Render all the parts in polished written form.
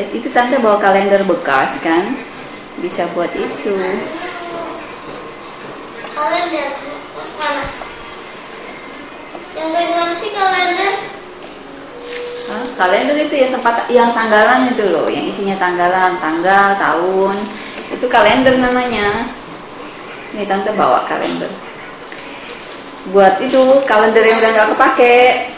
itu tante bawa kalender bekas kan, bisa buat itu. Kalender mana? Yang dari mana sih kalender? Kalender itu yang tempat yang tanggalan itu loh, yang isinya tanggalan, tanggal, tahun. Itu kalender namanya. Nih tante bawa kalender. Buat itu kalender yang udah nggak kepake.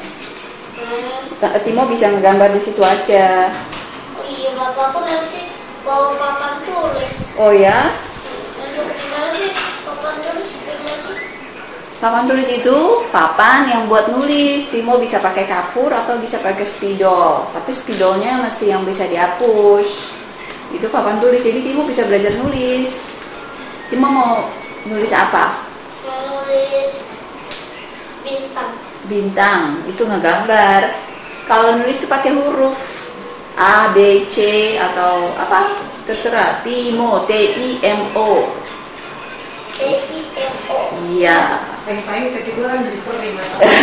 Timo bisa ngegambar di situ aja. Oh iya, bapakku nanti bawa papan tulis. Oh ya? Gimana sih papan tulis? Gimana sih? Papan tulis itu papan yang buat nulis. Timo bisa pakai kapur atau bisa pakai spidol. Tapi spidolnya masih yang bisa dihapus. Itu papan tulis, jadi Timo bisa belajar nulis. Timo mau nulis apa? Nulis bintang. Bintang, itu ngegambar. Kalau nulis itu pakai huruf A, B, C atau apa? Terserah. Timo, T-I-M-O. T-I-M-O. Iya. Pagi-pagi ketiduran jadi kering.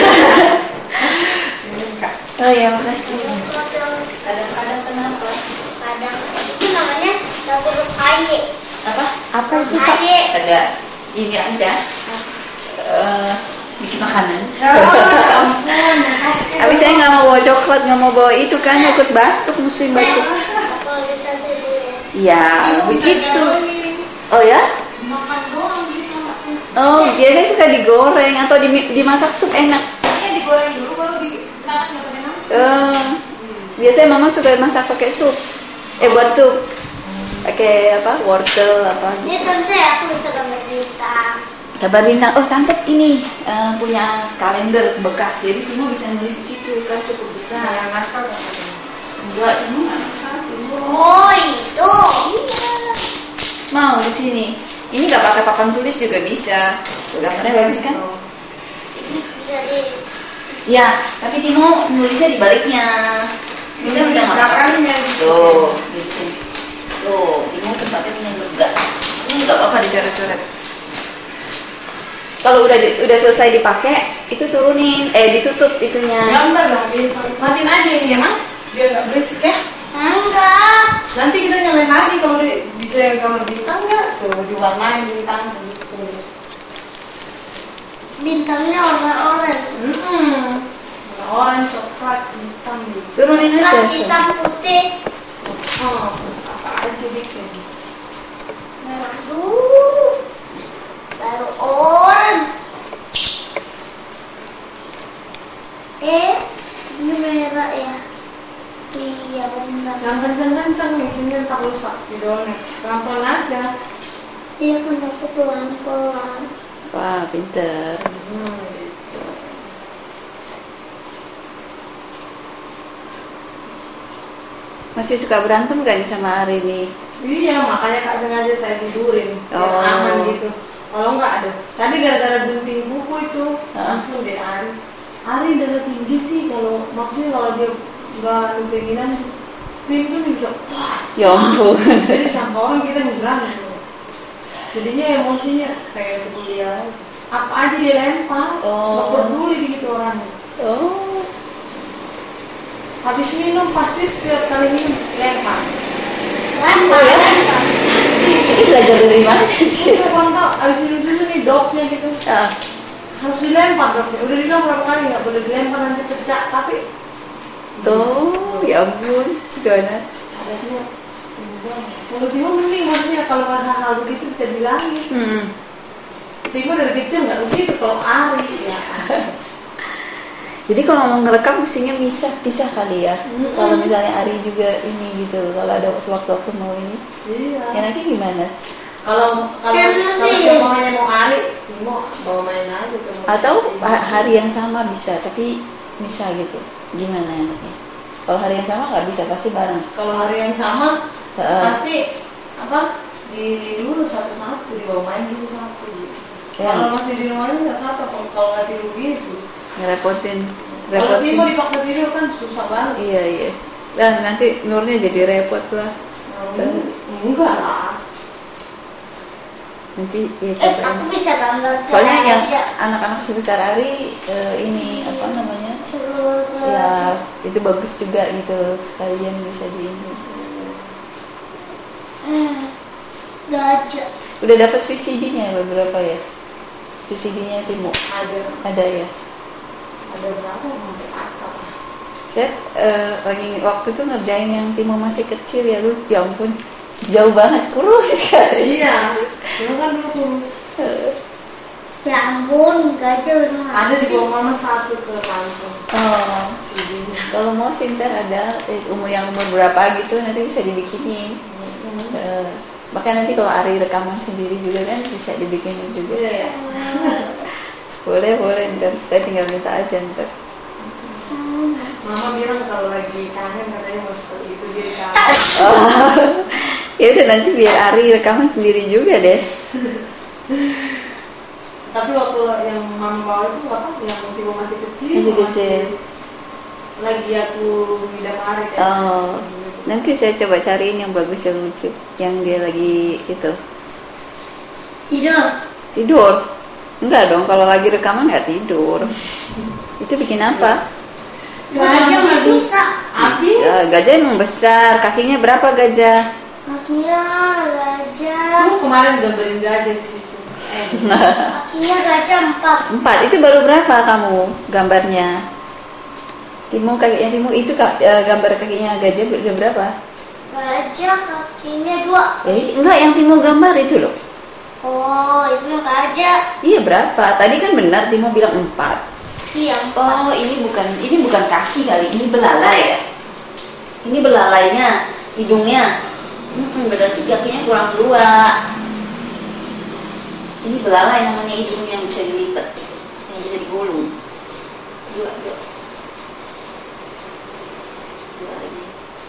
Oh ya, makasih. Kadang Kadang-kadang kenapa? itu namanya dapur AY. Apa itu Pak? Aye. Ada ini aja. Sedikit makanan. Ya ampun, makasih. Tapi saya nggak mau bawa coklat, nggak mau bawa itu kan, ikut batuk, musim batuk. Kalau di santai dulu ya. Ya, begitu. Oh ya? Makan doang gitu maksudnya. Oh, biasanya suka digoreng atau dimasak sup enak. Kayaknya digoreng dulu baru dimakan nggak pakai nasi. Biasanya mama suka masak pakai sup. Buat sup. Pakai apa? Wortel apa? Ini tante aku bisa gambar bintang. Gambar bintang. Oh, tante ini punya kalender bekas. Jadi Timo bisa nulis di situ kan cukup besar. Yang nakal nggak pakai nasi. Enggak, cuma anak satu. Oh itu. Mau di sini. Ini nggak pakai papan tulis juga bisa. Tuh, gambarnya bagus kan? Ini bisa di. Ya, tapi Timo nulisnya di baliknya. Ini kan udah makan. Belakangnya gitu. Tuh, di sini. Tuh, Timo tempatnya ini lega. Ini nggak apa-apa dicoret-coret. Kalau udah selesai dipakai, itu turunin, ditutup itunya. Gambar dong, matiin aja ini ya, Mang. Biar nggak berisik ya. Enggak. Nanti kita nyalain lagi kalau bisa yang gambar bintang nggak? Tuh diwarnain bintang gitu. Bintangnya warna orange. Warna orange, coklat, hitam gitu. Turunin aja. Coklat, hitam, putih. Oh, apa aja bikin. Merah dulu. Baru orange. Ini merah ya. Iya benar. Yang kenceng-kenceng bikinnya tak rusak spidolnya. Pelan-pelan aja. Iya kan aku pelan-pelan. Wah, pinter. Gitu. Masih suka berantem gak nih sama Ari nih? Iya, makanya Kak sengaja saya tidurin biar Oh. aman gitu. Kalau nggak ada. Tadi gara-gara gunting kuku itu, Hah? ampun deh Ari. Ari darah tinggi sih kalau maksudnya kalau dia nggak keinginan pintu nih bisa wah. Ya ampun. Jadi sampai orang kita nyebrang gitu. Jadinya emosinya kayak kuliah. Apa aja dia lempar, nggak Oh. peduli gitu orangnya. Oh, Habis minum pasti setiap kali minum lempar. Lempar, ya? lempar. ini belajar dari mana? Kita kontol habis minum susu nih dopnya gitu. Ah, Harus dilempar dopnya. Udah bilang berapa kali nggak boleh dilempar nanti pecah. Tapi oh, ya ampun, gimana? adanya kalau Timo mending maksudnya kalau hal-hal begitu bisa bilangin. Timo dari kecil nggak begitu kalau Ari ya. Jadi kalau mau ngerekam mestinya pisah kali ya. Kalau misalnya Ari juga ini gitu, kalau ada sewaktu-waktu mau ini, Iya. enaknya gimana? Kalau Karena sih- semuanya mau Ari, Timo bawa main aja tuh. Atau hari yang sama bisa, tapi misal gitu. Gimana enaknya? Kalau hari yang sama nggak bisa, pasti bareng. Kalau hari yang sama Heeh. pasti apa di dulu satu-satu dibawa main dulu satu gitu. Ya. Kalau masih di rumahnya satu-satu, kalau nggak tidur gini susah. Ngerepotin. Kalau Timo dipaksa tidur kan susah banget. Iya, iya. Dan nanti Nurnya jadi repot lah. Enggak lah. Nanti ya coba. Aku bisa gambar. Soalnya yang aja. anak-anak sebesar Ari ini apa namanya? Seluruh Ya itu bagus juga gitu, sekalian bisa di ini. Gajah. Udah dapat VCD-nya beberapa ya? VCD-nya Timo ada ya? Ada berapa sampai atap? Saya lagi waktu itu ngerjain yang Timo masih kecil ya, lu ya ampun jauh banget, kurus sekali. Iya, dia kan dulu kurus. Ya ampun, gajah udah Ada di bawah mama satu ke langsung. Oh, CD-nya. kalau mau sih ntar ada umur berapa gitu nanti bisa dibikinin. Bahkan nanti kalau Ari rekaman sendiri juga kan bisa dibikinin juga. Iya ya. Boleh ntar saya tinggal minta aja ntar. Mama bilang kalau lagi kangen katanya mau seperti itu dia kangen. Oh, ya udah nanti biar Ari rekaman sendiri juga deh. Tapi waktu yang mama bawa itu apa? Yang Timo masih kecil. Masih kecil. Lagi aku ngidam Ari kan. Oh, nanti saya coba cariin yang bagus yang lucu, yang dia lagi itu tidur. Enggak dong, kalau lagi rekaman nggak tidur. Itu bikin apa? Gajah nggak bisa. Habis. Ya, gajah emang besar. Kakinya berapa gajah? Kakinya gajah. Tuh kemarin gambarin gajah di situ. Kakinya gajah 4. 4. Itu baru berapa kamu gambarnya? Timo kakinya Timo itu gambar kakinya gajah udah berapa? Gajah kakinya 2. Enggak, yang Timo gambar itu loh. Oh, itu gajah. Iya berapa? Tadi kan benar Timo bilang 4. Iya. Oh, ini bukan kaki kali, ini belalai ya. Ini belalainya, hidungnya. Berarti kakinya kurang 2. Ini belalai namanya, hidung yang bisa dilipat, yang bisa digulung. 2 lagi.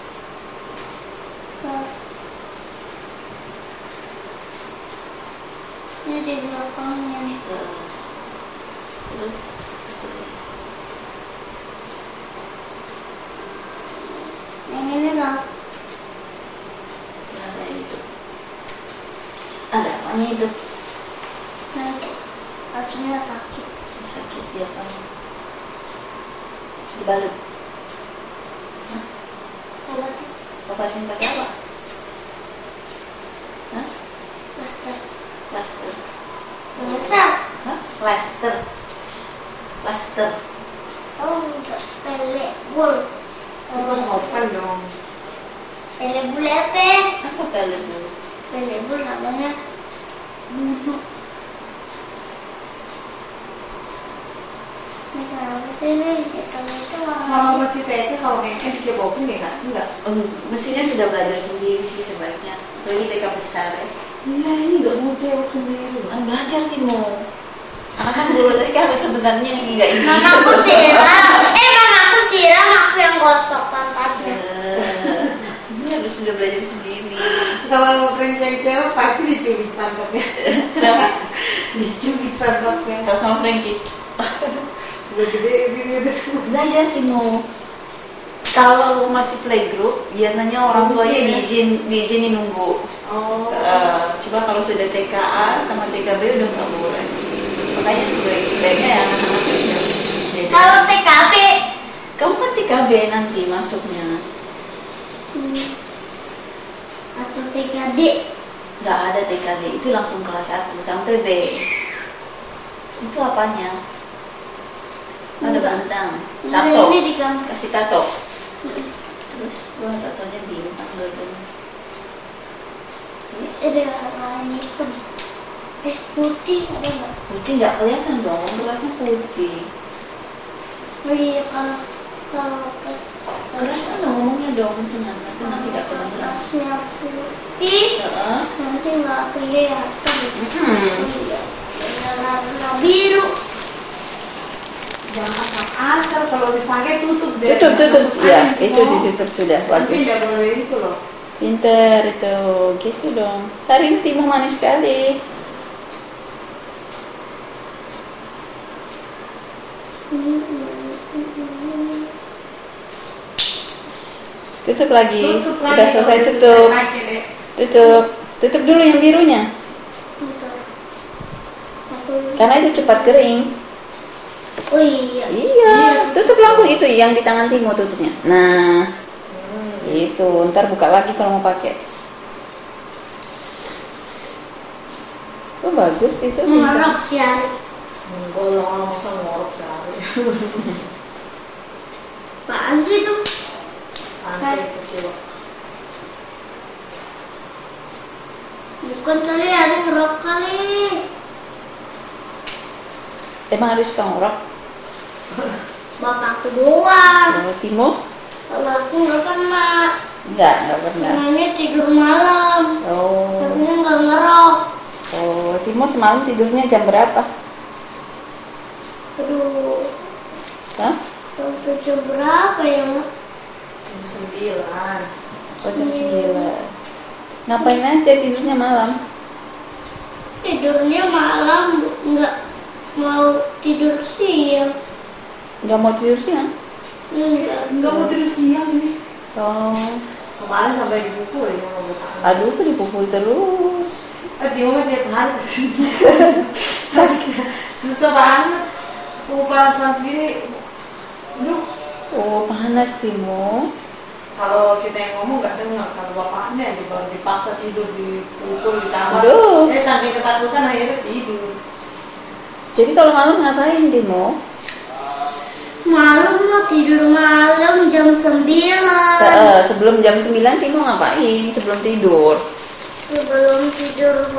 Ini di belakangnya nih. Terus Yang ini lah. ada itu. Ada apanya itu? Nanti kakinya sakit. Sakit dia apa? Dibalut. Obatin pakai apa? Hah? Plaster. Plaster. Plaster. Hah? Plaster. Oh, enggak. Pelebul. Itu sopan dong. Pelebul apa? Apa pelebul? Pelebul namanya bulu. Ini kenapa sih ini? Itu Kalau masih TK kalau ngekes dia bohong ya kan? Enggak. Mesinnya sudah belajar sendiri sih sebaiknya. Apalagi TK besar ya. Iya ini nggak mau jawab sendiri. Belajar Timo. Karena kan guru TK sebenarnya nggak ini. Mamaku siram, aku yang gosok pantatnya. Ini harus sudah belajar sendiri. Kalau Prince yang cewek pasti dicubit pantatnya. Kenapa? Dicubit pantatnya. Kalau sama Frankie. Udah gede gitu. Belajar Timo. Kalau masih playgroup, biasanya orang tuanya diizinin nunggu. Oh. Coba kalau sudah TKA sama TKB udah nggak boleh. Makanya sebaiknya ya anak-anak sudah beda. Kalau TKB, Kamu kan TKB nanti masuknya. atau TKD, Nggak ada TKD, itu langsung kelas 1 sampai B. Itu apanya? Ada Enggak. bintang, Nah, tato, ini digambar. kasih tato. Terus tatonya bintang gajahnya. Ada warna hitam. Putih ada nggak? Putih nggak kelihatan dong, kerasnya putih. Oh iya, kalau Kerasnya dong ngomongnya dong, tenang, nanti nggak kedengeran. kerasnya putih, Heeh. nanti nggak kelihatan. Iya, warna biru. Jangan asal kalau habis pakai tutup deh. Tutup, Masuk ya, angin, itu Timo. ditutup sudah, Nanti bagus. nggak boleh itu loh. Pinter itu, gitu dong. Hari ini Timo manis sekali. Tutup lagi. Tutup lagi. Udah selesai kalau tutup. pakai deh. Tutup dulu yang birunya. Bentar. Karena itu cepat kering. Oh iya. Iya, tutup langsung itu yang di tangan Timo tutupnya. Nah, itu ntar buka lagi kalau mau pakai. Oh bagus itu. Ngorok sehari. Enggak lah, masa ngorok sehari. Apaan sih itu? Aneh kecil. Bukan kali, ada ngerok kali. Emang harus ngorok? Bapakku doang. Oh, Timo? Kalau aku nggak pernah. Enggak pernah. Namanya tidur malam. Oh. Tapi nggak ngerok. Oh, Timo semalam tidurnya jam berapa? Aduh, Hah? sampai jam berapa ya, Mak? Jam 9. Oh, jam 9. Ngapain aja tidurnya malam? Tidurnya malam, nggak mau tidur siang. Nggak mau tidur siang? Enggak mau tidur siang ini. Oh. Kemarin sampai dipukul ya sama bapaknya. Aduh, kok dipukul terus. Dia mah tiap hari kesini. Susah banget. Panas-panas gini. Aduh. Oh, panas Timo. Kalau kita yang ngomong nggak dengar, kalau bapaknya dipaksa tidur, dipukul, ditambah. Aduh. Saking ketakutan akhirnya tidur. Jadi kalau malam ngapain Timo? Malam mau tidur malam jam 9. Sebelum jam 9 Timo ngapain sebelum tidur? Sebelum tidur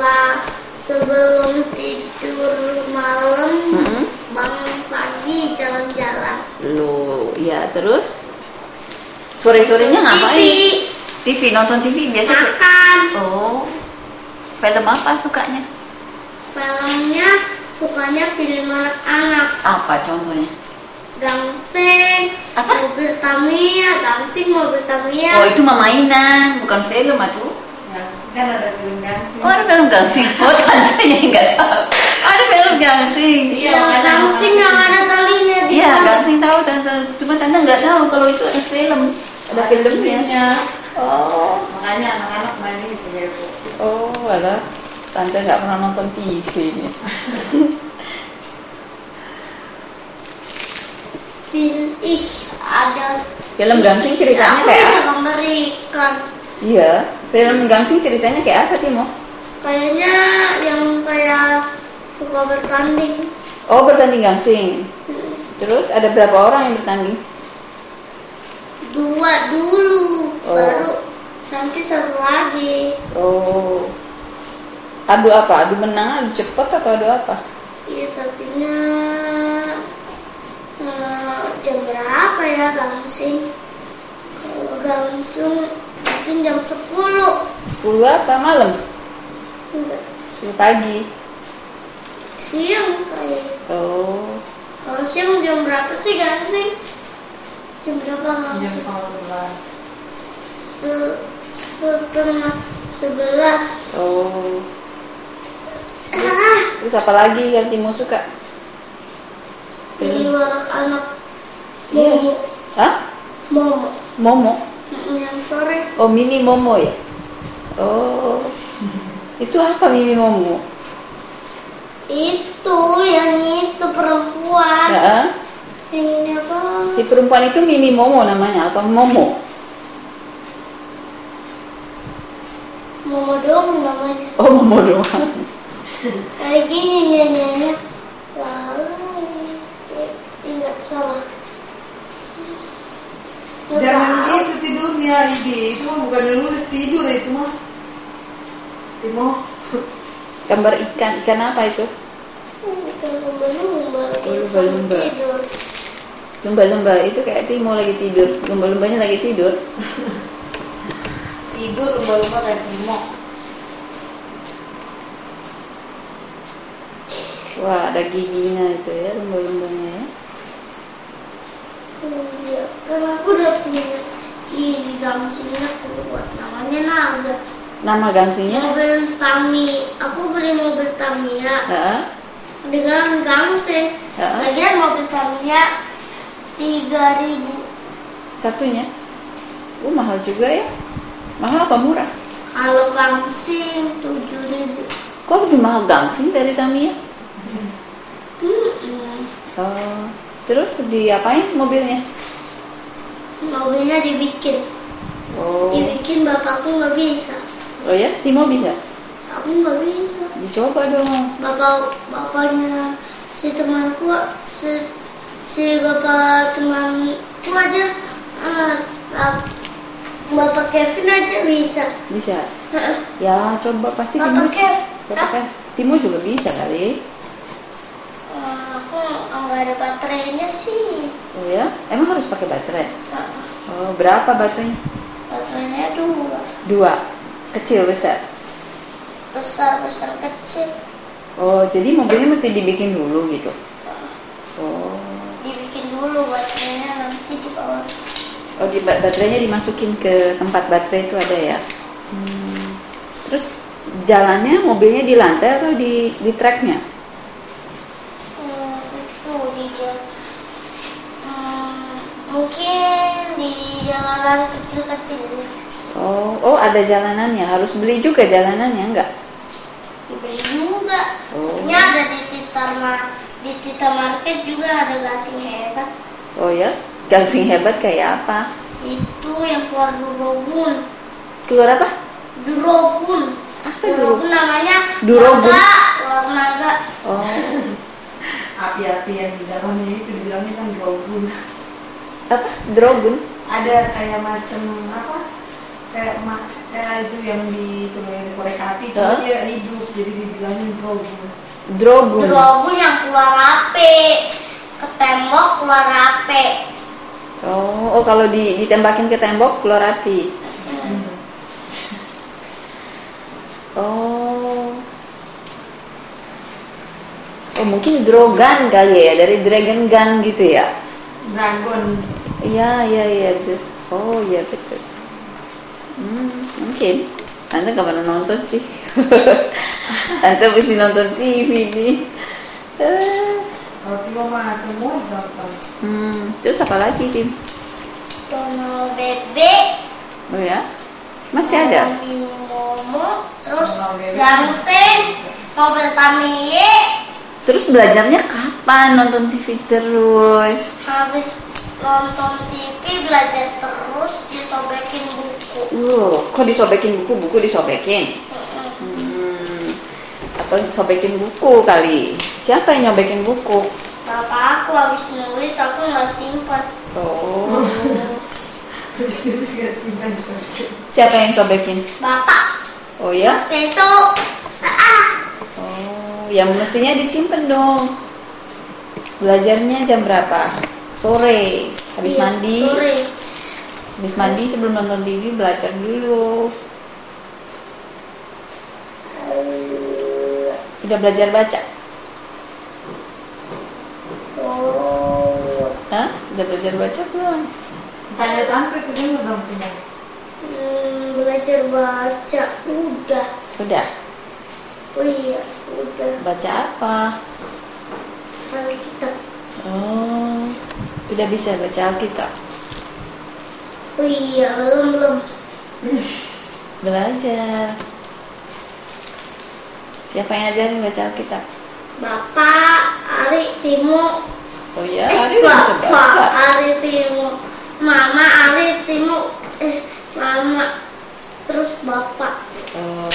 malam, bangun pagi jalan-jalan. Loh, ya terus? Sore-sorenya ngapain? TV, nonton TV biasa. Makan. Oh, film apa sukanya? Filmnya sukanya film anak-anak. Apa contohnya? Gangsing, Apa? mobil Tamiya, gangsing mobil Tamiya. Oh, itu mah mainan, bukan film atuh. Ya, kan ada film gangsing. Oh, ada film gangsing. Oh, tante yang nggak tahu. Ada film gangsing. Iya, Ya, makanya gangsing yang ada talinya di Iya, bawah. gangsing tahu tante. Cuma tante nggak tahu kalau itu ada film. Ada filmnya. Oh, Makanya anak-anak main ini segitu. oh, ada. Tante nggak pernah nonton TV nih. Ada Film gangsing ceritanya aku kayak bisa apa? gambar ikan. Iya, film gangsing ceritanya kayak apa Timo? Kayaknya yang kayak suka bertanding. Oh, bertanding gangsing. Terus ada berapa orang yang bertanding? 2 dulu, Oh. baru nanti 1 lagi. Oh, adu apa? Adu menang, adu cepat atau adu apa? Iya, tapinya jam berapa ya gangsing? Kalau gangsing mungkin jam 10. 10 apa? Malam? Enggak, 10 pagi. siang kayak. Oh, Kalau siang jam berapa sih gangsing? Jam berapa Jam gangsing? 11. Setengah 11. oh. Ah, Terus apa lagi yang Timo suka? pilih anak-anak. Iya. Momo. Hah? Momo. Momo? Yang sore. Oh, Mimi Momo ya? Oh, itu apa Mimi Momo? Itu yang itu perempuan. Ya, Yang ini apa? si perempuan itu Mimi Momo namanya atau Momo? Momo dong namanya. Oh, Momo doang. Kayak gini nyanyiannya. Enggak salah. Nggak Jangan tahu. gitu tidurnya, itu mah bukan nulis tidur itu mah. Timo, Gambar ikan apa itu? Bukan lumba-lumba. Lumba-lumba. Tidur. Lumba-lumba itu kayak Timo lagi tidur. Lumba-lumbanya lagi tidur. tidur lumba-lumba kayak Timo. Wah, ada giginya itu ya lumba-lumbanya ya. Iya, karena aku udah punya ini gangsingnya keluar. Namanya Naga. Nama gangsingnya? Mobil Tami. Aku beli mobil Tamiya Heeh. dengan gangsing. Heeh. Lagian mobil Tamiya 3.000. Satunya? Mahal juga ya. Mahal apa murah? Kalau gangsing 7.000. Kok lebih mahal gangsing dari Tamiya? Mm-mm. Oh, terus diapain mobilnya? Mobilnya dibikin. Oh, Dibikin bapakku nggak bisa. oh ya, Timo bisa. Aku nggak bisa. Dicoba dong. Bapaknya si temanku, si bapak temanku aja, bapak Kevin aja bisa. Bisa. Ya coba pasti Bapak Timo juga bisa kali. Aku nggak ada baterainya sih. Oh ya? Emang harus pakai baterai? Oh, berapa baterainya? Baterainya 2. 2. Kecil besar? Besar kecil. Oh, jadi mobilnya mesti dibikin dulu gitu? Oh. Dibikin dulu baterainya, nanti dibawa. Oh, baterainya dimasukin ke tempat baterai itu ada ya? Terus jalannya mobilnya di lantai atau di tracknya? Itu di mungkin di jalanan kecil-kecilnya. Oh ada jalanannya. Harus beli juga jalanannya enggak? Dibeli juga. Oh. Ini ada di Tita Market juga ada gasing hebat. Oh ya? Gangsing hebat kayak apa? Itu yang keluar durobun. Keluar apa? Durobun. Apa Durobun namanya? Durobun. Keluar naga. Oh. Api-api yang di dalamnya itu dibilangnya kan drogun. Apa? Drogun? Ada kayak macam apa? Kayak laju yang dikorek api, cuma dia hidup, jadi dibilangin drogun. Drogun yang keluar api, ke tembok keluar api. Oh kalau ditembakin ke tembok keluar api. Oh mungkin drogan kali ya, dari dragon gun gitu ya? Dragon. Iya. Oh iya betul. Mungkin. Anda nggak pernah nonton sih. Anda mesti nonton TV nih. Kalau Timo mah semua nonton. Terus apa lagi Tim? Donald Bebek. Oh ya? Masih ada? Momo, terus Gangsing, mobil Tamiya. Terus belajarnya kapan nonton TV terus? Habis nonton TV belajar terus, disobekin buku. Kok disobekin buku disobekin? Atau disobekin buku kali? Siapa yang nyobekin buku? Bapak aku habis nulis, aku nggak simpan. Oh. Terus nggak simpan sobekin. Siapa yang sobekin? Bapak. Oh ya? Itu. Oh, yang mestinya disimpan dong. Belajarnya jam berapa? Sore. Habis mandi. Sore. Habis mandi sebelum nonton TV belajar dulu. Udah belajar baca? Hah? Udah belajar baca belum? Tanya tante ke dia dong Timo. Belajar baca udah. Udah. Oh iya, udah. Baca apa? Alkitab. Oh, udah bisa baca Alkitab. Oh iya, belum. Belajar. Siapa yang ajarin baca Alkitab? Bapak, Ari, Timo. Oh ya, Ari udah bisa baca. Bapak, Ari, Timo. Mama, Ari, Timo. Mama. Terus Bapak. Oh.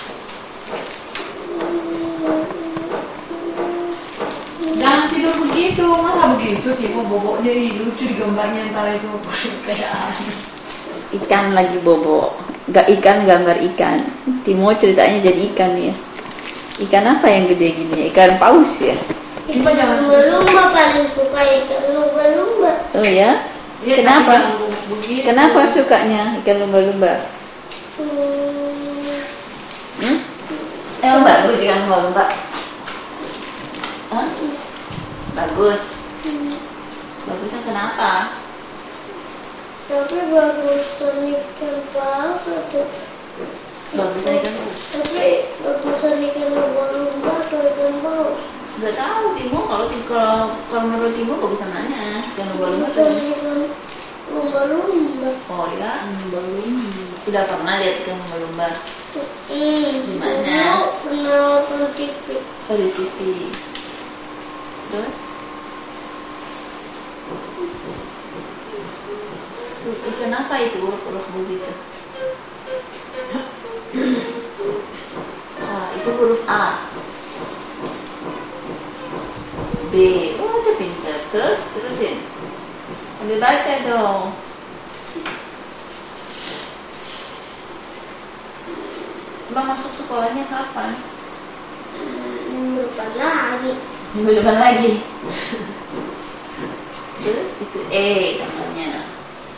Jangan tidur begitu, masa begitu Timo boboknya lucu di gambarnya antara itu kayak Ikan lagi bobo. Gak ikan, gambar ikan. Timo ceritanya jadi ikan ya. Ikan apa yang gede gini? Ikan paus ya? Coba jangan Lumba-lumba paling suka ikan lumba-lumba. Oh ya? Iya, Kenapa? begitu. Kenapa sukanya ikan lumba-lumba? Emang bagus ikan lumba-lumba? Hah? Bagus. Bagusnya kenapa? Tapi bagusan ikan paus atau Bagusnya ikan paus. Tapi bagusan ikan lumba-lumba atau ikan paus? Gak tahu Timo, kalau menurut Timo bagusan mana? Ikan lumba-lumba atau Bagusan ikan lumba-lumba. Oh ya, lumba-lumba. Udah pernah lihat ikan lumba-lumba? Di mana? Pernah nonton TV. Oh di TV. Terus? Ikan apa itu urut-urut begitu? Itu huruf A. B. Oh, udah pintar. Terusin. Ambil baca dong. Coba masuk sekolahnya kapan? Minggu depan lagi. Minggu depan lagi. Terus itu E namanya.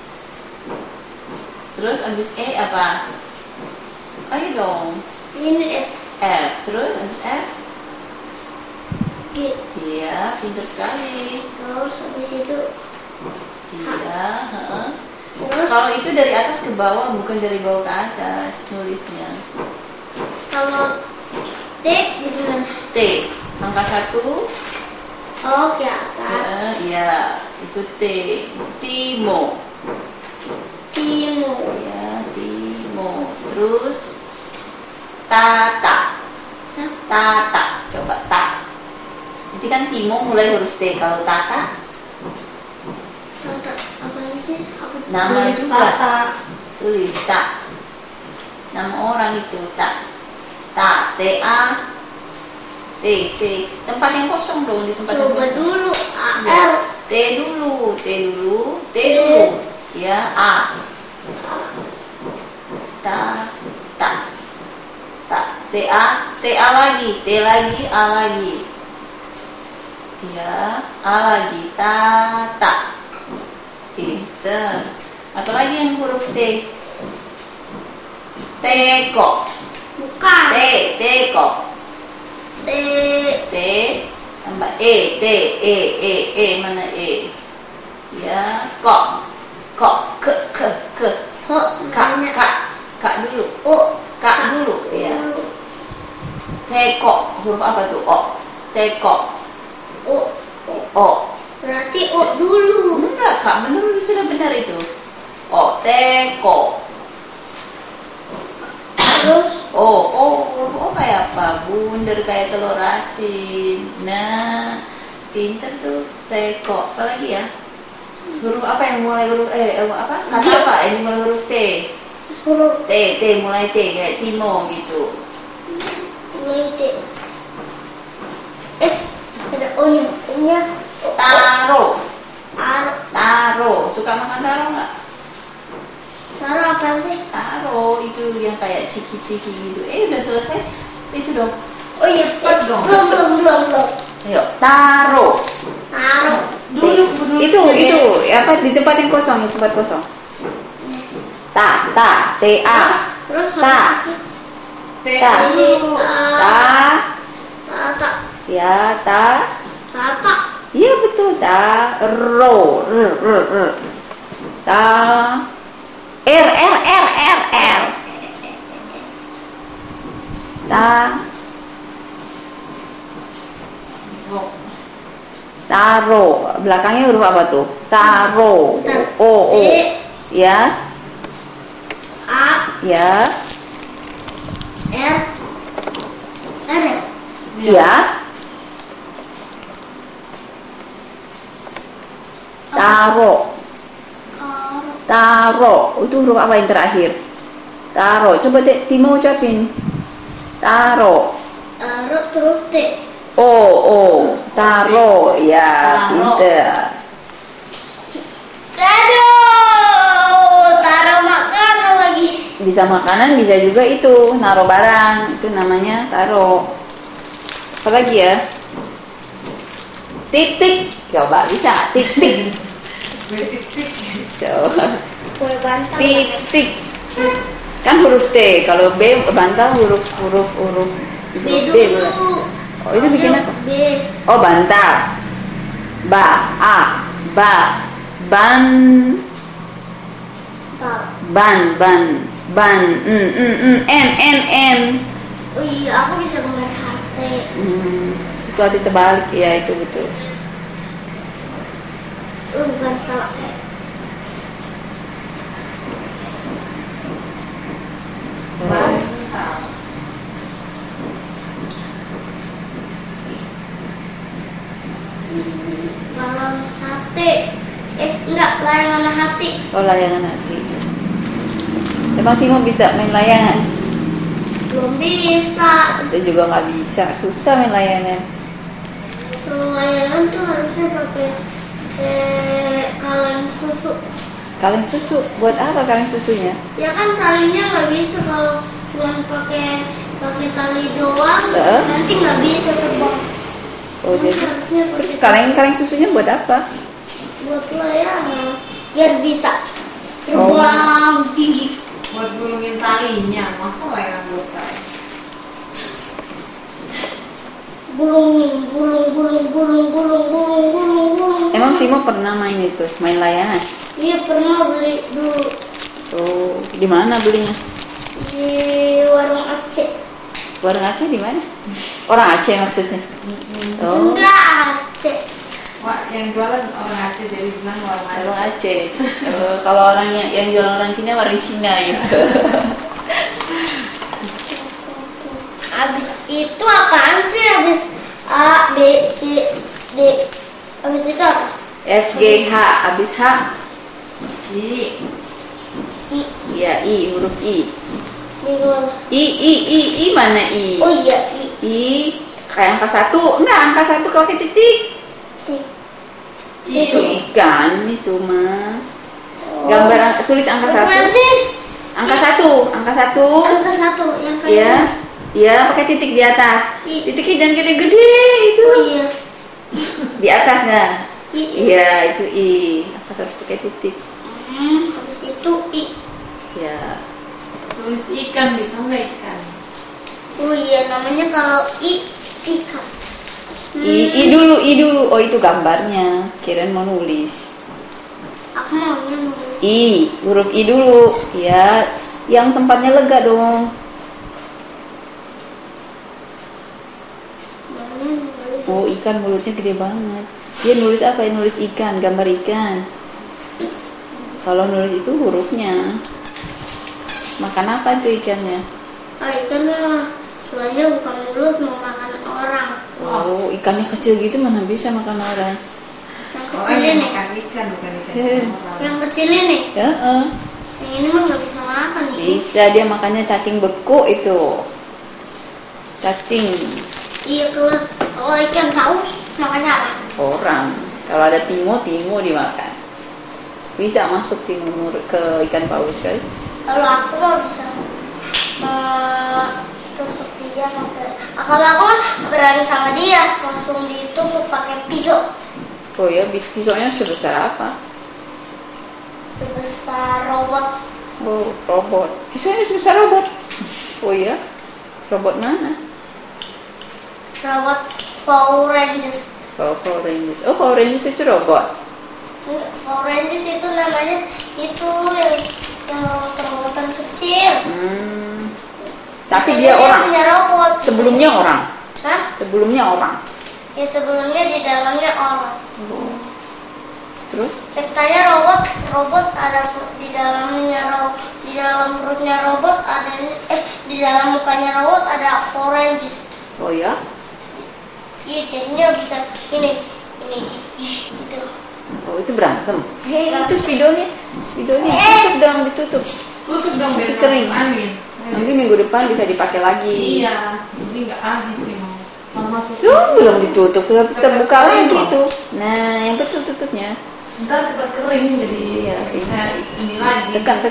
Terus abis E apa? Ayo dong. Ini F. F. Terus abis F? G. Iya, pintar sekali. Terus habis itu Iya. terus Kalau itu dari atas ke bawah, bukan dari bawah ke atas nulisnya. kalau T gimana? T. Angka 1. Oh, ke atas. Iya, itu T. Timo. Timur. Ya, Timo. Terus Tata. Tata. Coba Ta. Nanti kan Timo mulai huruf T. Kalau Tata Tata apaan sih? Apa? nama Tulis juga. Tata. Tulis Ta. Nama orang itu Ta. Ta. T-A. T. Tempat yang kosong dong, di tempat yang Coba kosong. dulu Ya. AR. T dulu. Ya, A. Ta. T-A lagi, A lagi. Ya, A lagi. Ta. Pinter. Apalagi yang huruf T? Teko. Bukan. Teko. T. T tambah E, mana E? Ya, kok, ke, Kok namanya kak dulu, O. kak dulu, ya. Teko, huruf apa tuh? O, teko, O. O. Berarti O dulu. Enggak, kak, sudah benar itu. O, teko. Terus Huruf O kayak apa? Bundar kayak telur asin. Nah, pinter tuh. Teko. Apa lagi ya? Huruf apa yang mulai huruf apa? Kata apa? Yang mulai huruf T. huruf T mulai T kayak Timo gitu. mulai T. Ada O-nya. O-nya Taro. Taro. Suka makan taro nggak? Taro apaan sih? Taro itu yang kayak ciki-ciki gitu. Udah selesai. Itu dong. Oh iya, Cepat dong. belum. Ayo, taro. Taro. Duduk. Itu apa di tempat yang kosong, di tempat kosong. Ta, T-A. Terus Ta. T Ta. dulu. Tata. Ya, Tata. iya betul. Taro. R. Taro. Belakangnya huruf apa tuh? Taro. O. Ya. A. Ya. R. Ya. Taro. Itu huruf apa yang terakhir? Taro. Coba Timo ucapin. Taro. Taro terus T. Taro. Ya, pinter. Taro makanan lagi. Bisa makanan, bisa juga itu naro barang. Itu namanya taro. Apa lagi ya? Titik. Coba bisa. Titik. Coba. Kue bantal. Titik. Kan huruf T. Kalau B bantal huruf B D. dulu. Oh, itu bikin apa? B. Oh, bantal. Ban. N. Oh iya, aku bisa ngeliat HT. Itu hati terbalik ya, itu betul. Bukan salah. Balon hati. Enggak, layangan hati. Oh, layangan hati. Emang Timo bisa main layangan? Belum bisa. Itu juga nggak bisa, susah main layangan. Kalau layangan tuh harusnya pakai kaleng susu. Kaleng susu, buat apa kaleng susunya? Ya kan talinya nggak bisa kalau cuma pakai tali doang. Nanti nggak bisa terbang. Oh jadi, Harusnya terus pakai kaleng susunya buat apa? buat layangan biar bisa terbang tinggi. Buat gulungin talinya, masa layangan buat tali? Gulung. Emang Timo pernah main itu, main layangan? Iya pernah beli dulu Oh, di mana belinya? di warung Aceh. Warung Aceh di mana? Orang Aceh maksudnya? Oh, Enggak Aceh. Wah, yang jualan orang Aceh jadi bilang orang warung Aceh. Aceh. Kalau orangnya yang jualan orang Cina, warung Cina gitu. Abis itu apaan sih? Abis A, B, C, D. Abis itu apa? F, G, H, habis H. I. I. Iya, I, huruf I. Di mana? I mana I? Oh iya, I. I, kayak angka 1. Enggak, angka 1 kalau pakai titik. I. Itu ikan, itu mah. Gambar, tulis angka Bukan 1. sih? Angka 1, angka 1. Angka 1 yang kayak Iya. Iya, pakai titik di atas. I. Titiknya jangan gede-gede itu. Oh iya. Di atasnya. I. Iya, itu I. Angka 1 pakai titik. Habis itu I. Ya. Tulis ikan, bisa nggak ikan? Oh iya, namanya kalau I, ikan. I dulu. Oh, itu gambarnya. Kirain mau nulis. Aku maunya nulis. I, huruf I dulu. Ya, yang tempatnya lega dong. Maunya nulis. Oh, ikan mulutnya gede banget. Dia nulis apa? Nulis ikan, gambar ikan. Kalau nulis itu hurufnya. Makan apa itu ikannya? Ikan mah soalnya bukan mulut, mau makan orang. Oh, ikannya kecil gitu mana bisa makan orang? Yang Orang kecil yang ini. makan ikan, bukan ikan Heh. orang. Yang kecil ini. Ya, Yang ini mah nggak bisa makan nih. bisa dia makannya cacing beku itu. Cacing Iya, kalau ikan paus makannya apa? orang. Kalau ada timo dimakan. Bisa masuk timur ke ikan paus kan? Kalau aku mah bisa tusuk dia pakai. Kalau aku mah berani sama dia langsung ditusuk pakai pisau Oh ya, pisaunya sebesar apa? sebesar robot. Oh, robot. Pisaunya sebesar robot. Oh ya, robot mana? Robot Power Rangers. Oh, Power Rangers. Oh, Power Rangers itu robot. Enggak, Power Rangers itu namanya itu yang robotan kecil. Tapi Biasanya dia orang. punya robot. Sebelumnya orang. Hah? Sebelumnya orang. Ya sebelumnya di dalamnya orang. Terus? Ceritanya robot ada di dalamnya di dalam perutnya robot ada di dalam mukanya robot ada Power Rangers. Oh ya? Iya, jadinya bisa ini gitu. Oh, itu berantem. Hei, itu spidolnya. Ditutup. Tutup dong biar Kering. masuk angin. Nanti minggu depan bisa dipakai lagi. Iya, ini nggak habis nih mau. Kalau masuk. Tuh, belum ditutup, habis terbuka lagi tuh. Nah, yang betul tutupnya. Ntar cepat kering jadi Iya, bisa ini lagi. Tekan.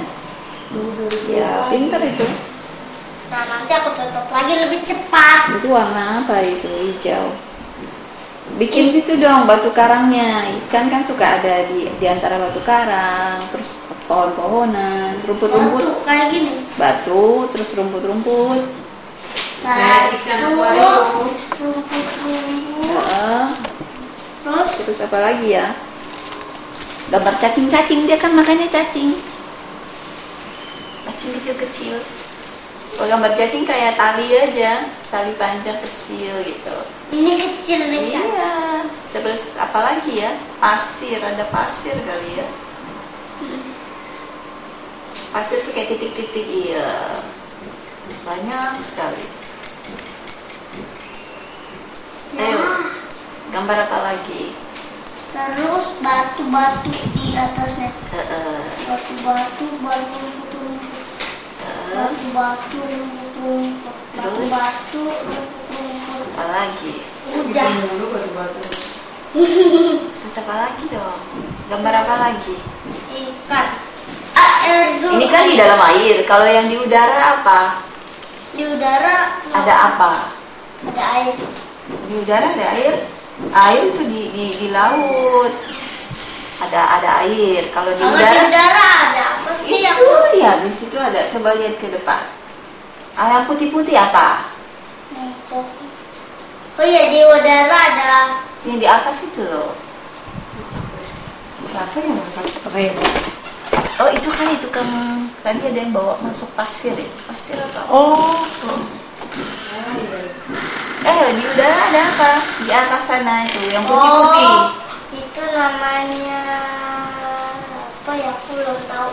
Ya, pintar itu. Nah, nanti aku tutup lagi lebih cepat. Itu warna apa itu? Hijau. Bikin gitu dong batu karangnya. Ikan kan suka ada di antara batu karang, terus pohon-pohonan, rumput-rumput. Batu kayak gini. Batu, terus rumput-rumput. Kayak ikan akuarium. Rumput. Terus apa lagi ya? Gambar cacing-cacing, dia kan makanya cacing. Cacing kecil-kecil. Kalau gambar cacing kayak tali aja, tali panjang kecil gitu. Ini kecil nih. Iya. Terus apa lagi ya? Pasir, ada pasir kali ya. Pasir tuh kayak titik-titik, iya. Banyak sekali. Ayo, gambar apa lagi? Terus batu-batu di atasnya. Batu-batu, rumput-rumput. Batu-batu, rumput-rumput. Batu-batu, rumput-rumput. Apa lagi? Udah. Dulu batu-batu. Terus apa lagi dong? Gambar apa lagi? Ikan. Air dulu. Ini kan di dalam air. Kalau yang di udara apa? Di udara Ada apa? ada air. Di udara ada air. Air itu di laut. Ada air. Kalau di Kalau di udara udara ada apa sih? itu lihat di situ ada. Coba lihat ke depan. Yang putih-putih apa? Oh iya, di udara ada. Yang di atas itu loh. Siapa yang masak spray? Oh itu kan tadi ada yang bawa masuk pasir ya. Pasir apa? Oh. Di udara ada apa? Di atas sana itu yang putih-putih. Oh, itu namanya apa ya? Aku belum tahu.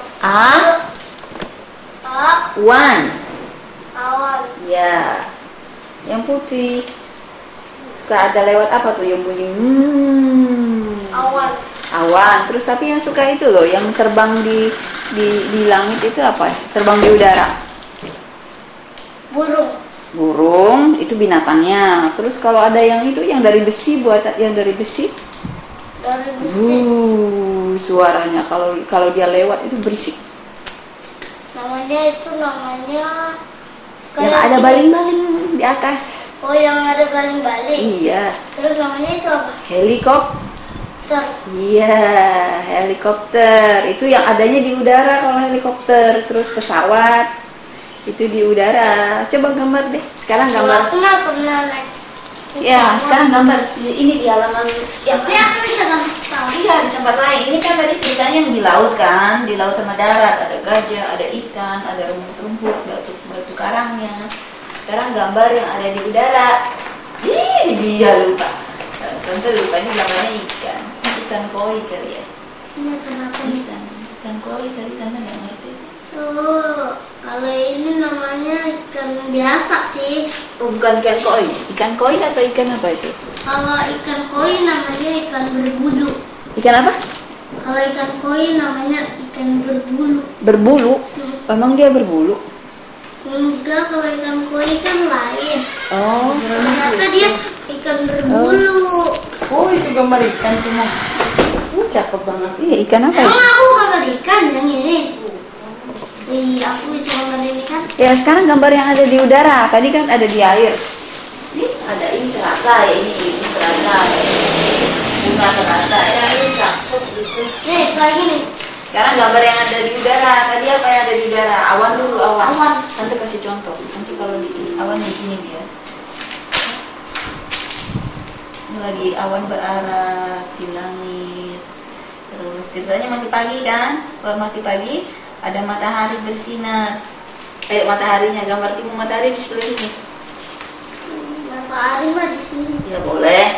Awan. Awan. Ya. Yang putih. Suka ada lewat apa tuh yang bunyi? Awan. Awan. Terus tapi yang suka itu loh, yang terbang di langit itu apa? Terbang di udara. Burung. Burung itu binatangnya. Terus kalau ada yang itu yang dari besi, yang dari besi. Dari besi. Suaranya kalau dia lewat itu berisik. Namanya Yang ada baling-baling di atas. Oh, yang ada baling-baling. Iya. Terus namanya itu apa? Helikopter. Iya, helikopter. Itu yang adanya di udara kalau helikopter. Terus pesawat itu di udara. Coba gambar deh. Sekarang gambar. Aku mah pernah naik. Ya, sekarang gambar. Ini di halaman yang Tapi aku bisa gambar pesawat. iya di tempat lain. Ini kan tadi ceritanya yang di laut kan, di laut sama darat. Ada gajah, ada ikan, ada rumput-rumput, batu karangnya. Sekarang gambar yang ada di udara. Dia lupa. Tante lupa ini gambarnya ikan. Ikan koi kali ya. Ini kenapa nih? Ikan koi kali tante nggak ngerti sih. Oh, kalau ini namanya ikan biasa sih. Oh, bukan ikan koi. Ikan koi atau ikan apa itu? Kalau ikan koi namanya ikan berbulu. Ikan apa? Kalau ikan koi namanya ikan berbulu. Berbulu. Emang dia berbulu? Enggak, kalau ikan koi kan lain. Oh. Ternyata dia ikan berbulu. Oh, itu gambar ikan cuma. Cakep banget. Iya, ikan apa Emang itu? aku gambar ikan yang ini? Iya, aku bisa gambar ini kan. Ya, sekarang gambar yang ada di udara. Tadi kan ada di air. Ini ada ini teratai, ini teratai. Bunga teratai. Ya, ini cakep gitu. Nih, kayak gini. Sekarang gambar yang ada di udara. Tadi apa yang ada di udara? Awan dulu, awan. Awan. Nanti kasih contoh. Nanti kalau di awan begini dia. Ini lagi awan berarah di langit. Terus ceritanya masih pagi kan? Kalau masih pagi ada matahari bersinar. Mataharinya gambar timur matahari di sebelah sini. Matahari mah di sini. Ya boleh.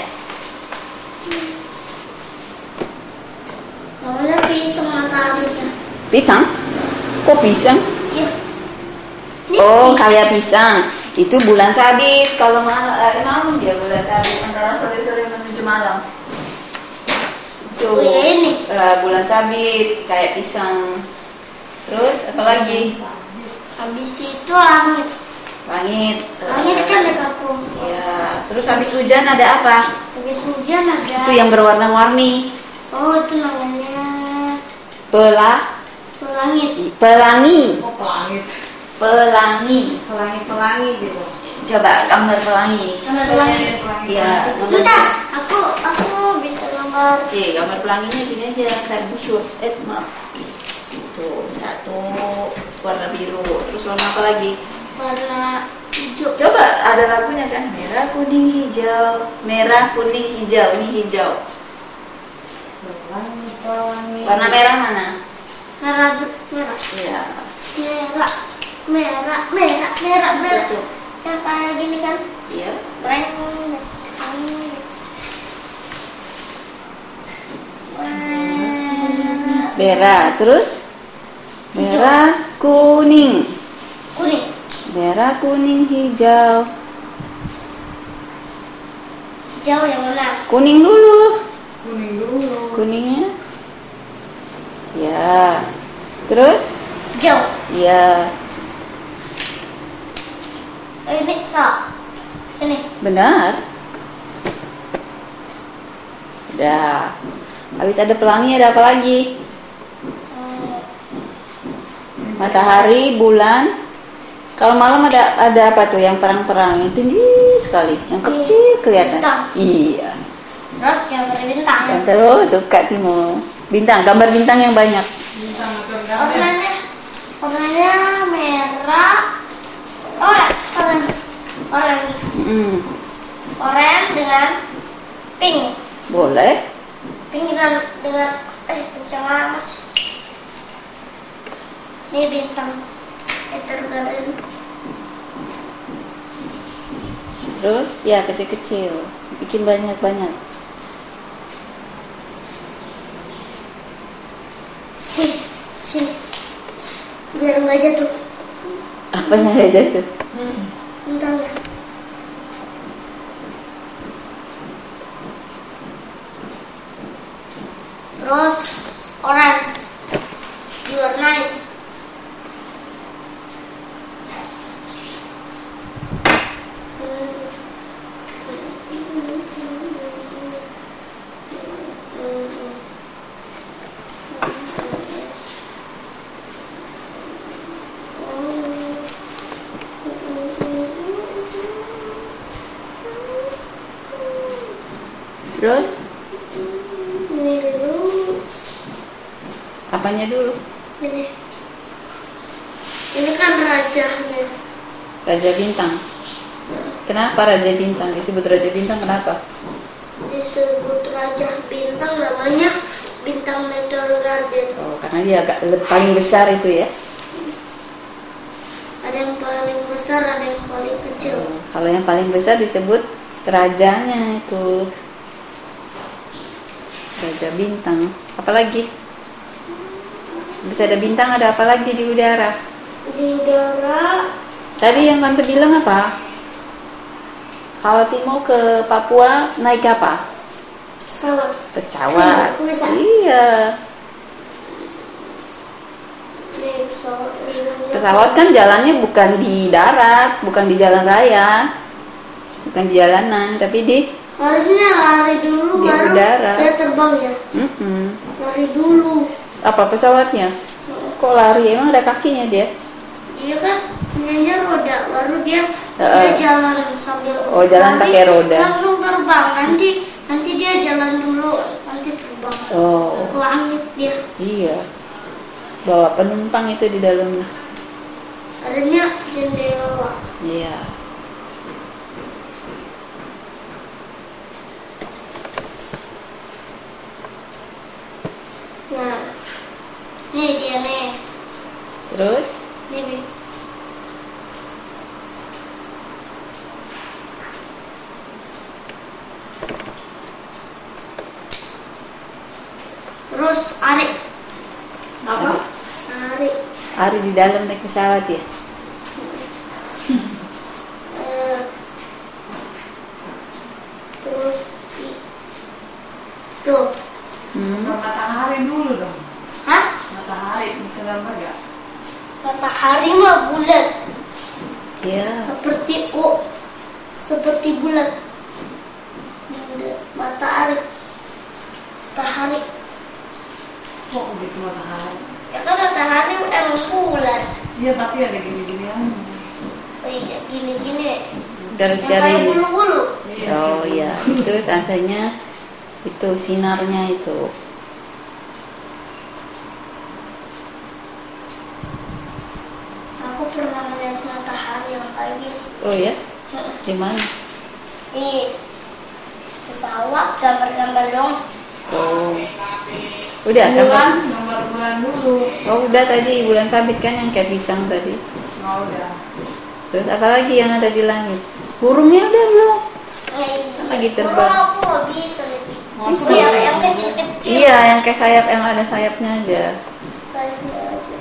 Namanya pisang mataharinya. Pisang? Kok pisang? Iya. Ini Oh, kayak pisang. Itu bulan sabit. Kalau malam dia bulan sabit antara sore-sore menuju malam. Itu Oh, ya ini. bulan sabit kayak pisang. Terus apa lagi? Habis itu langit. Langit. Langit kan di kampung. Ya. Terus habis hujan ada apa? Habis hujan ada. Itu yang berwarna-warni. Oh, itu namanya Pelangi. Oh, pelangit. Pelangi. Pelangi gitu. Coba gambar pelangi. Kan ada Pelangi. pelangi. Iya. Sebentar, aku bisa gambar. Oke, gambar pelanginya gini aja kayak busur. Maaf. Itu satu warna biru. Terus warna apa lagi? Warna hijau. Coba ada lagunya kan? Merah, kuning, hijau. Merah, kuning, hijau. Ini hijau. Pelangi. Warna merah mana? Merah. Iya. Merah. Itu. Yang kayak gini kan? Iya. Breng. Merah. Terus Hijau. merah, kuning. Kuning. Merah, kuning, hijau. Hijau yang mana? Kuning dulu. Kuning dulu. Kuningnya. Ya. Terus? Hijau. Ya. Ini sa. Ini. Benar. Udah. Habis ada pelangi, ada apa lagi? Matahari, bulan. Kalau malam ada apa tuh yang terang-terang, yang tinggi sekali, yang kecil kelihatan. Bintang. Iya. Terus gambar bintang. Dan terus suka Timo. Bintang, gambar bintang yang banyak. Bintang atau gambar. Warnanya merah. Orange. Orange dengan pink. Boleh. Pink dengan kencang amat sih. Ini bintang Ethergarden. Terus ya kecil-kecil, bikin banyak-banyak. Sini. Biar nggak jatuh Apanya nggak jatuh? bintangnya. Terus orange diwarnain. Terus Ini dulu. apanya dulu? Ini kan rajanya. Raja Bintang. Kenapa Raja Bintang? Disebut Raja Bintang kenapa? Disebut raja bintang, namanya bintang Meteor Garden. Oh, karena dia agak paling besar itu ya. Ada yang paling besar, ada yang paling kecil. Kalau yang paling besar disebut rajanya itu. Raja Bintang. Apalagi? Bisa ada bintang, ada apa lagi di udara? Di udara Tadi yang tante bilang apa? Kalau Timo ke Papua naik apa? pesawat. Pesawat. Aku bisa. Iya. Nih, pesawat ini. Pesawat kan jalannya bukan di darat, bukan di jalan raya, bukan di jalanan, tapi di Harusnya lari dulu Di baru udara. dia terbang ya. Lari dulu. apa pesawatnya? Kok lari? Emang ada kakinya dia? Iya kan, punyanya roda, baru dia Heeh. jalan sambil Oh, jalan lari, pakai roda. langsung terbang. Nanti dia jalan dulu, nanti terbang Oh, ke langit dia. iya. Bawa penumpang itu di dalamnya. Adanya jendela. Iya. Nah, nih dia nih. Terus? Nih. Terus Ari. Apa? Ari. Ari di dalam naik pesawat ya? Eh, terus tuh. Matahari dulu dong. Hah? Matahari bisa gambar gak? Matahari mah bulat. Iya. Seperti bulat. Matahari. Kok gitu matahari? Ya kan matahari emang bulat. Iya tapi ada gini-ginian. Oh iya, gini-gini. Yang kayak Garis-garis. bulu-bulu. Oh iya, itu tandanya itu sinarnya itu. Aku pernah melihat matahari yang kayak gini. Oh ya? Di mana? Di pesawat, gambar-gambar dong. Oh. Udah Bulan, kan? gambar bulan dulu. Oh udah tadi bulan sabit kan yang kayak pisang tadi. Oh udah. Terus apa lagi yang ada di langit? Burungnya udah belum? Lagi terbang. Burung aku nggak bisa lebih. Oh, Oh, yang kecil-kecil. Iya, yang kayak sayap, emang ada sayapnya aja. Sayapnya aja.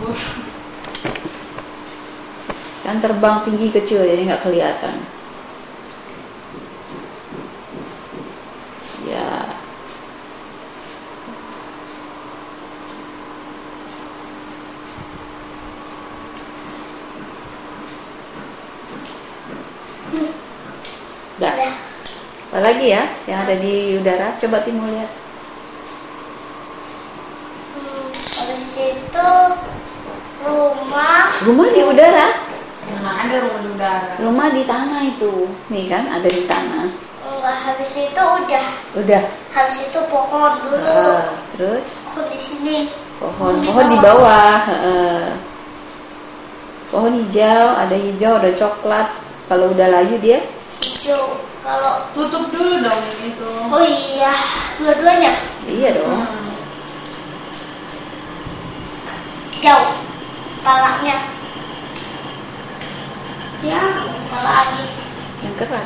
Kan terbang tinggi kecil jadi nggak kelihatan. Ya. Apalagi ya yang ada di udara? Coba Timo lihat. Habis itu rumah. Rumah di udara. Nah, ada rumah di udara. Rumah di tanah itu. Nih kan ada di tanah. Enggak, habis itu udah. Udah. Habis itu pohon dulu. Terus Pohon di sini. pohon di bawah. Pohon hijau, ada coklat. Kalau udah layu dia Hijau. Kalau Tutup dulu dong itu. oh iya, dua-duanya iya dong. jauh. Palanya. Ya, kalau lagi. Yang keras.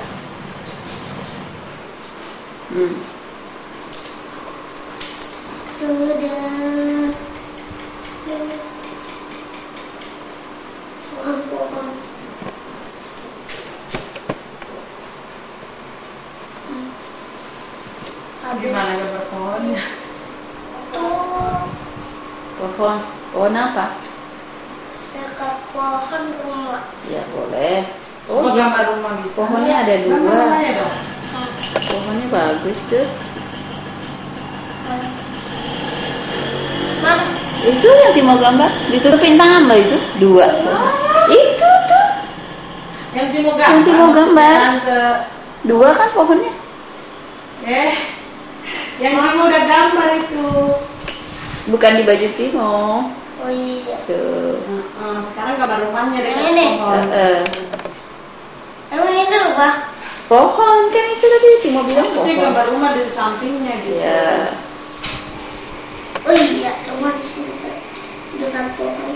Sudah. Pohon-pohon. Habis Gimana gambar pohonnya? tuh Pohon apa? dekat pohon rumah. Ya boleh. Oh, iya. gambar rumah bisa. Pohonnya ada Gambar dua. rumahnya dong. Pohonnya bagus tuh. Mana? Itu yang Timo gambar, ditutupin tangan loh itu. Dua. Itu tuh. Yang Timo gambar. Yang Timo gambar. maksudnya Tante. Dua kan pohonnya. Yang Timo udah gambar itu. Bukan di baju Timo. Oh iya. Tuh. Sekarang gambar rumahnya deh. Yang ini? Emang ini rumah? Pohon kan itu tadi Timo bilang Maksudnya pohon. gambar rumah di sampingnya gitu. Ya. Oh iya, rumah di sini dekat pohon.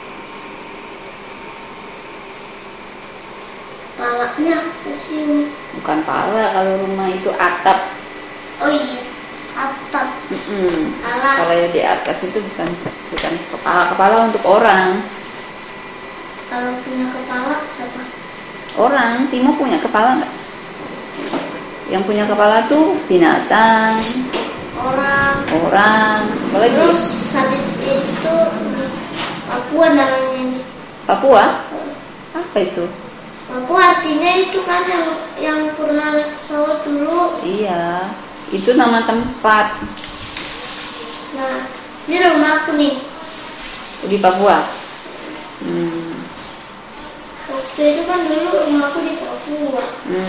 Palanya ke sini. Bukan pala kalau rumah itu atap. Oh iya, atap. Salah. Kalau yang di atas itu bukan kepala untuk orang. Kalau punya kepala siapa? Orang, Timo punya kepala nggak? Yang punya kepala tuh binatang, Orang. apalagi Terus habis itu Papua namanya ini. Papua? Apa itu? Papua artinya itu kan yang pernah naik pesawat dulu. Iya, itu nama tempat Nah, ini rumah aku nih. di Papua. Waktu itu kan dulu rumahku di Papua.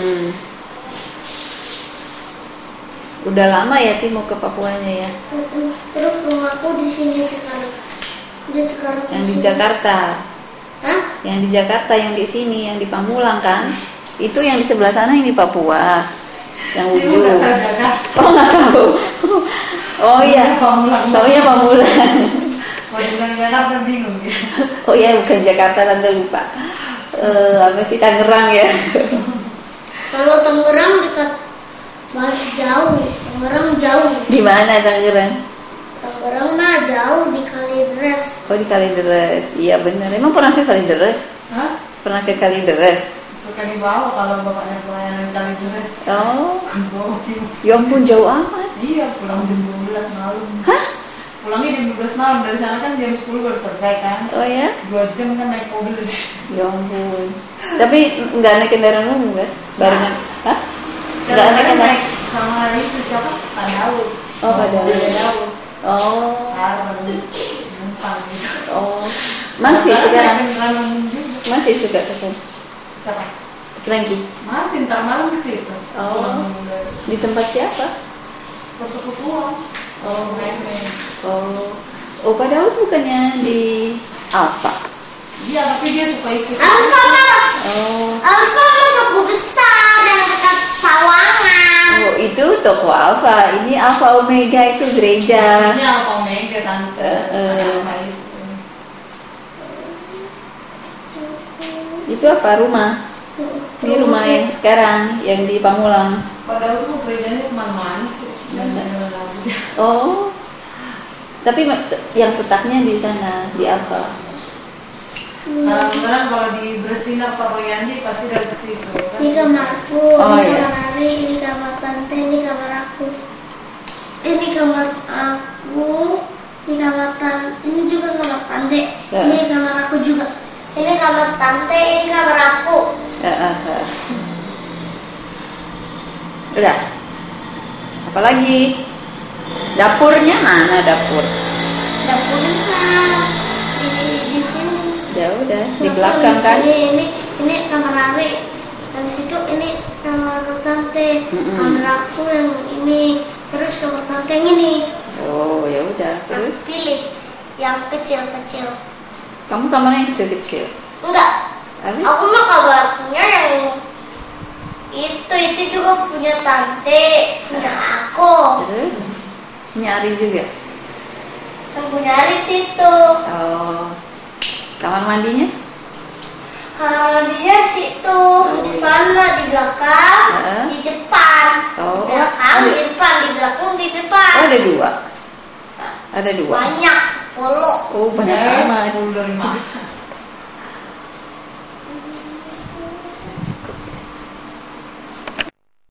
Udah lama ya Timo ke Papuanya ya? Terus rumahku di sini sekarang. Dia sekarang Yang di sini. Jakarta. Hah? Yang di Jakarta, yang di sini, yang di Pamulang kan? Itu yang di sebelah sana yang di Papua. Yang Timo ujung. udah tahu Jakarta. Oh nggak tahu. Oh iya. Pamulang. Taunya Pamulang. Kalau bilang Jakarta bingung ya. Oh iya bukan Jakarta, tante lupa. Apa sih, Tangerang ya? Kalau Tangerang dekat masih jauh. Tangerang jauh. Di mana Tangerang? Tangerang mah jauh di Kalideres. Oh di Kalideres. Iya benar. Emang pernah ke Kalideres? Hah? Pernah ke Kalideres? Suka dibawa kalau bapaknya pelayanan Kalideres. Oh. Kan bawa Timo. Ya ampun jauh amat. Iya, pulang jam 12 malam. Hah? Pulangnya jam 12 malam, dari sana kan jam 10 baru selesai kan. Oh ya? 2 jam kan naik mobil dari sini. Ya ampun. Tapi nggak naik kendaraan umum kan? Barengan? Hah? Nggak naik Kadang-kadang kendaraan? naik sama itu siapa? Pak Daud. Oh, Pak Daud. Pak Daud. Oh. Karena numpang gitu. Oh. Masih Kadang-kadang sekarang? naik kendaraan umum juga. Masih suka ke sana? Siapa? Frankie? Masih ntar malam ke situ. Oh. Pulang dari Di tempat siapa? persekutuan. Oh. Main-main. Oh Pak Daud bukannya di Alfa? Iya, tapi dia suka ikut. Alfa mah. Oh. Alfa mah toko besar yang dekat Sawangan. Oh itu toko Alfa. Ini Alfa Omega itu gereja. Biasanya Alfa Omega tante. Apa itu? Itu apa rumah? Ini rumah yang sekarang yang di Pamulang. Padahal tuh gerejanya kemana-mana sih. Jalan-jalan aja. Oh. Tapi yang tetapnya di sana di Alfa. Kadang-kadang kalau di Bersinar Pak Royandi pasti dari ke situ. Kan? Ini kamarku, Oh, ini iya. kamar Ari, ini kamar tante, ini kamar aku. Ini kamar aku, ini kamar tante, ini juga kamar tante, Ya. ini kamar aku juga. Ini kamar tante, ini kamar aku. Udah. Apalagi? Dapurnya mana dapur? Dapurnya di sini. Ya udah, di belakang Di kan? sini, ini kamar Ari. Habis itu ini kamar tante. Kamar aku yang ini. Terus kamar tante yang ini. Oh, ya udah. Terus Terus pilih yang kecil-kecil. kamu kamarnya yang kecil-kecil. Enggak. Habis? Aku mah kabarnya yang itu juga punya tante, punya aku. Terus nyari juga. Yang punya Ari situ. Oh. Kamar mandinya? Kalau mandinya situ, di sana, di belakang, Heeh. di depan. Oh, Di belakang, ada- di depan, di belakang, di depan. Oh, ada dua. Ada dua. Banyak, 10. Oh, banyak kamar. Dari mana?